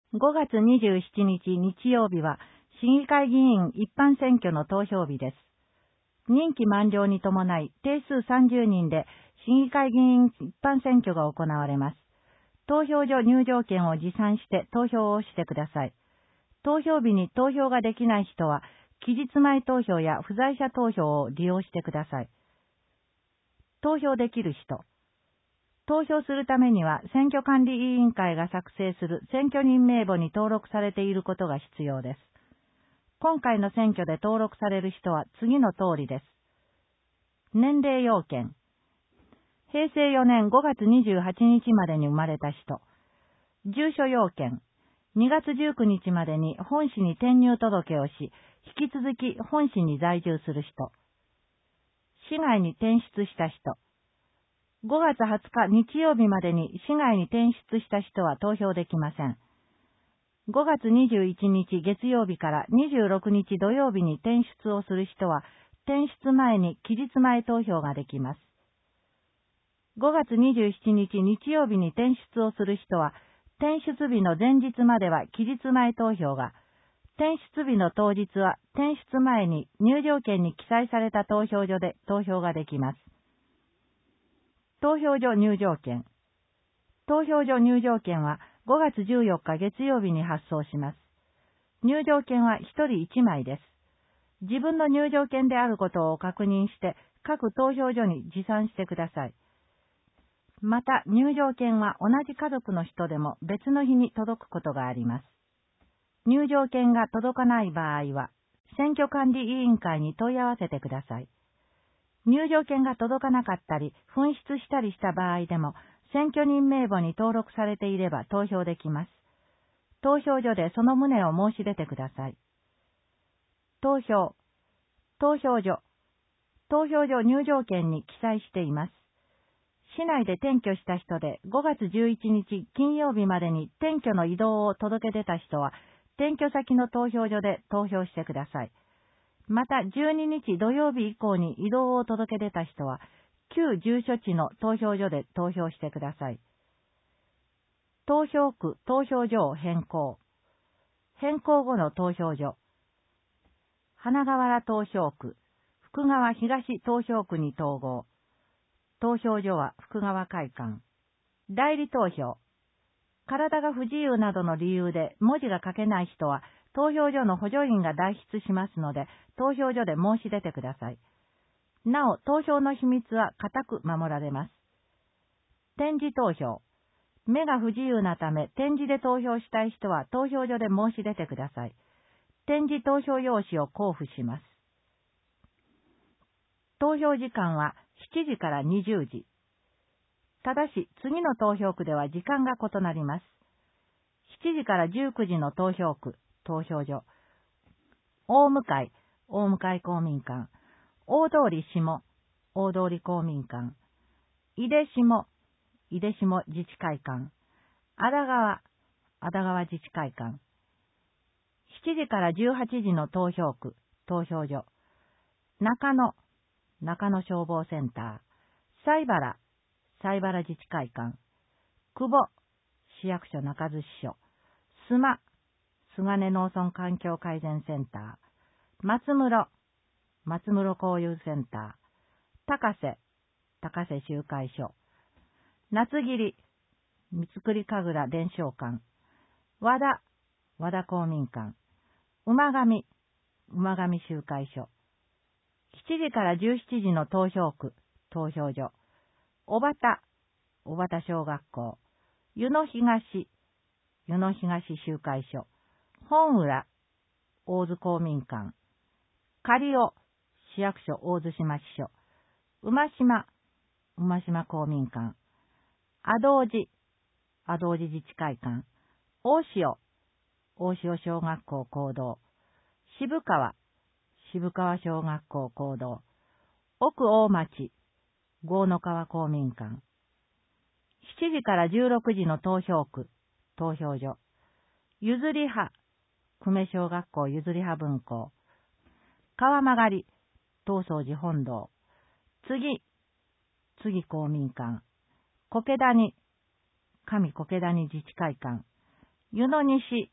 5月27日日曜日は市議会議員一般選挙の投票日です。任期満了に伴い定数30人で市議会議員一般選挙が行われます。投票所入場券を持参して投票をしてください。投票日に投票ができない人は期日前投票や不在者投票を利用してください。投票できる人。投票するためには選挙管理委員会が作成する選挙人名簿に登録されていることが必要です。今回の選挙で登録される人は次の通りです。年齢要件。平成4年5月28日までに生まれた人。住所要件。2月19日までに本市に転入届をし、引き続き本市に在住する人。市外に転出した人。5月20日日曜日までに市外に転出した人は投票できません。5月21日月曜日から26日土曜日に転出をする人は、転出前に期日前投票ができます。5月27日日曜日に転出をする人は、転出日の前日までは期日前投票が、転出日の当日は転出前に入場券に記載された投票所で投票ができます。投票所入場券。投票所入場券は5月14日月曜日に発送します。入場券は1人1枚です。自分の入場券であることを確認して各投票所に持参してください。また入場券は同じ家族の人でも別の日に届くことがあります。入場券が届かない場合は選挙管理委員会に問い合わせてください。入場券が届かなかったり、紛失したりした場合でも、選挙人名簿に登録されていれば投票できます。投票所でその旨を申し出てください。投票所入場券に記載しています。市内で転居した人で5月11日金曜日までに転居の移動を届け出た人は、転居先の投票所で投票してください。また12日土曜日以降に移動を届け出た人は、旧住所地の投票所で投票してください。投票区、投票所を変更。変更後の投票所。花河原投票区、福川東投票区に統合。投票所は福川会館。代理投票。体が不自由などの理由で文字が書けない人は、投票所の補助員が代筆しますので、投票所で申し出てください。なお、投票の秘密は固く守られます。点字投票。目が不自由なため、点字で投票したい人は投票所で申し出てください。点字投票用紙を交付します。投票時間は7時から20時。ただし、次の投票区では時間が異なります。7時から19時の投票区、投票所。大向公民館。大通下公民館。井出下自治会館。ada川自治会館。7時から18時の投票区、投票所。中野消防センター。西原自治会館。久保、市役所中津支所。菅根農村環境改善センター。松室交友センター。高瀬集会所。夏桐、三栗神楽伝承館。和田公民館。馬上集会所。7時から17時の投票区、投票所。小畑小学校。湯野東集会所。本浦、大津公民館。仮尾、市役所大津島支所。馬島公民館。阿道寺自治会館。大潮小学校講堂。渋川小学校講堂。奥大町、郷野川公民館。7時から16時の投票区、投票所。ゆずりは、久米小学校ゆずりは分校。川曲東総寺本堂。次公民館。上苔谷自治会館。 湯野西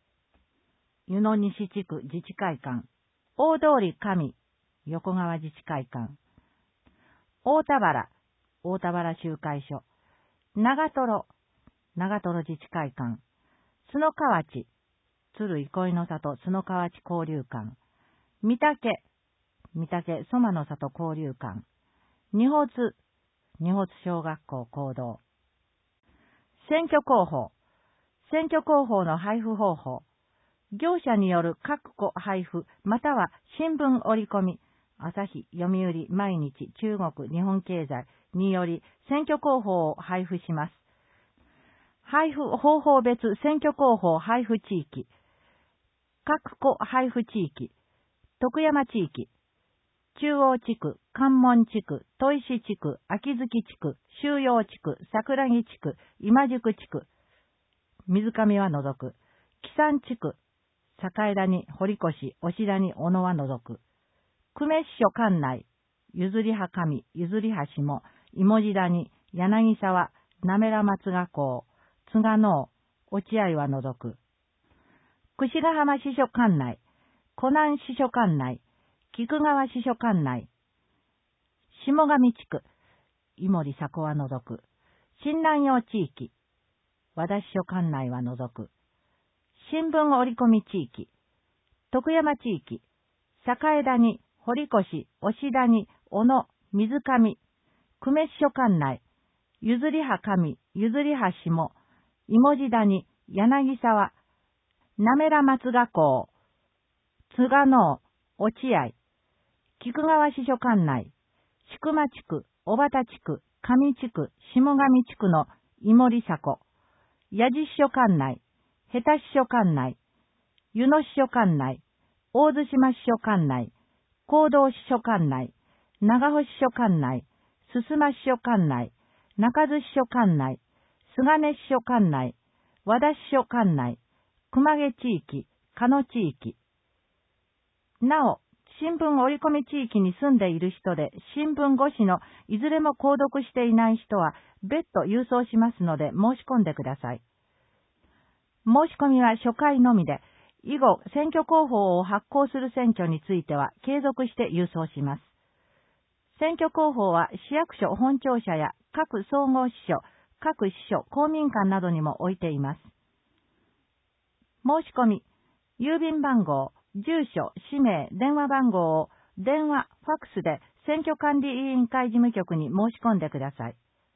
地区自治会館、大通上横川自治会館、大田原集会所、長瀞自治会館、須野河内鶴憩の里須野河内交流館、御嶽蘇馬の里交流館、二保津小学校講堂。選挙広報の配布方法。業者による各個配布、または新聞折り込み、朝日、読売、毎日、中国、日本経済により選挙広報を配布します。配布方法別選挙広報配布地域。各個配布地域。徳山地域。中央地区、関門地区、砥石地区、秋月地区、収容地区、桜木地区、今宿地区。水上は除く。木山地区。栄谷、堀越、押谷、小野は除く。久米支所管内、譲りは上、譲りは下、芋地谷、柳沢、滑良松ヶ港、津賀能、落合は除く。櫛ヶ浜支所管内、湖南支所管内、菊川支所管内、下上地区、井森佐古は除く。新南陽地域、和田支所管内は除く。新聞折り込み地域、徳山地域、栄谷、堀越、押谷、小野、水上、久米支所管内、譲りは上、譲りは下、芋地谷、柳沢、滑良松ヶ港、津賀能、落合、菊川支所管内、宿間地区、小畑地区、上地区、下上地区の井森佐古、矢地支所管内、下手支所管内、湯野支所管内、大津島支所管内、行動支所管内、長保支所管内、進間支所管内、中津支所管内、菅根支所管内、和田支所管内、熊毛地域、鹿野地域。なお、新聞折り込み地域に住んでいる人で、新聞5紙のいずれも購読していない人は、別途郵送しますので申し込んでください。申し込みは初回のみで、以後、選挙広報を発行する選挙については継続して郵送します。選挙広報は市役所本庁舎や各総合支所、各支所、公民館などにも置いています。申し込み、郵便番号、住所、氏名、電話番号を電話、ファックスで選挙管理委員会事務局に申し込んでください。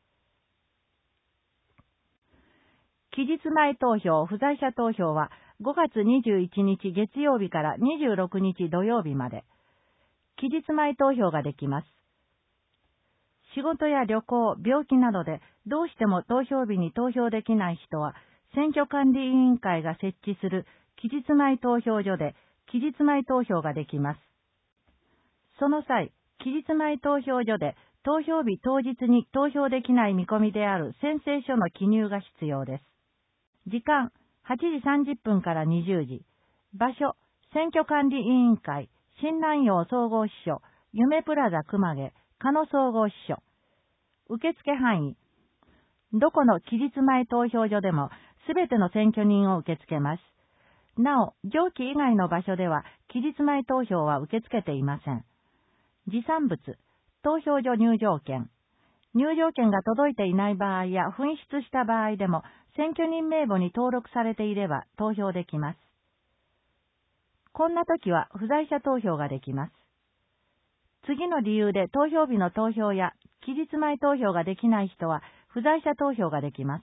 期日前投票、不在者投票は5月21日月曜日から26日土曜日まで。期日前投票ができます。仕事や旅行、病気などでどうしても投票日に投票できない人は、選挙管理委員会が設置する期日前投票所で期日前投票ができます。その際、期日前投票所で投票日当日に投票できない見込みである宣誓書の記入が必要です。時間、8時30分から20時。場所、選挙管理委員会、新南陽総合支所、夢プラザ熊毛、鹿野総合支所。受付範囲。どこの期日前投票所でも、すべての選挙人を受け付けます。なお、上記以外の場所では、期日前投票は受け付けていません。持参物、投票所入場券。入場券が届いていない場合や紛失した場合でも、選挙人名簿に登録されていれば投票できます。こんな時は不在者投票ができます。次の理由で投票日の投票や期日前投票ができない人は不在者投票ができます。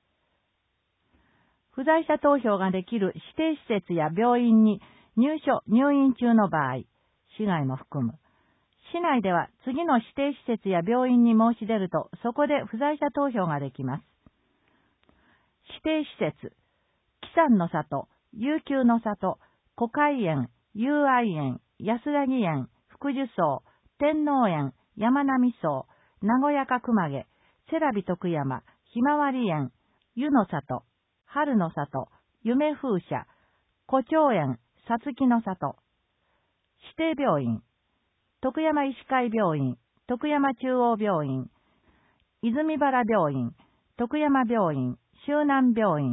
不在者投票ができる指定施設や病院に入院中の場合、市外も含む。市内では次の指定施設や病院に申し出ると、そこで不在者投票ができます。指定施設、木山の里、悠久の里、古海園、友愛園、安らぎ園、福寿荘、天皇園、山並荘、名古屋か熊毛、瀬良美徳山、ひまわり園、湯の里、春の里、夢風社、古町園、さつきの里。指定病院、徳山医師会病院、徳山中央病院、泉原病院、徳山病院、周南病院、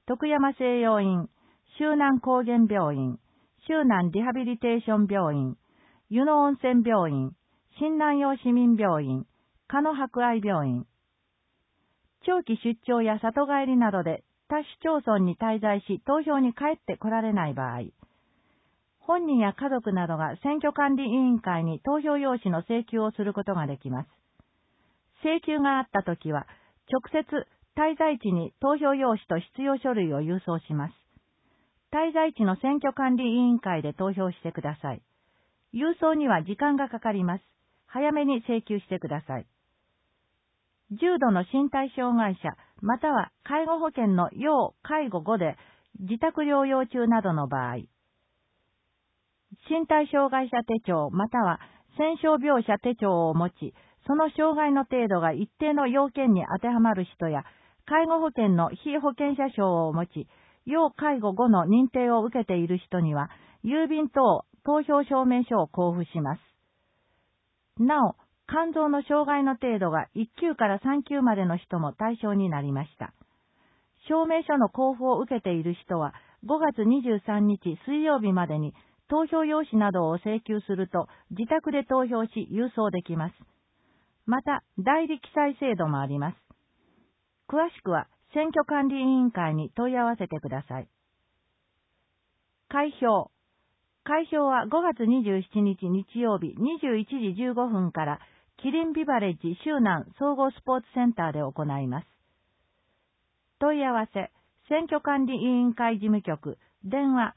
徳山西洋院、周南高原病院、周南リハビリテーション病院、湯野温泉病院、新南陽市民病院、鹿野博愛病院。長期出張や里帰りなどで他市町村に滞在し投票に帰ってこられない場合、本人や家族などが選挙管理委員会に投票用紙の請求をすることができます。請求があったときは、直接滞在地に投票用紙と必要書類を郵送します。滞在地の選挙管理委員会で投票してください。郵送には時間がかかります。早めに請求してください。重度の身体障害者、または介護保険の要介護5で自宅療養中などの場合、身体障害者手帳または戦傷病者手帳を持ち、その障害の程度が一定の要件に当てはまる人や、介護保険の被保険者証を持ち、要介護5の認定を受けている人には、郵便等投票証明書を交付します。なお、肝臓の障害の程度が1級から3級までの人も対象になりました。証明書の交付を受けている人は、5月23日水曜日までに投票用紙などを請求すると、自宅で投票し郵送できます。また、代理記載制度もあります。詳しくは、選挙管理委員会に問い合わせてください。開票。開票は5月27日日曜日21時15分から、キリンビバレッジ周南総合スポーツセンターで行います。問い合わせ、選挙管理委員会事務局、電話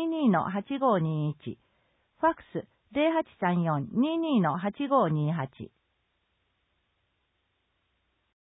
0834-22-8521、ファックス 0834-22-8528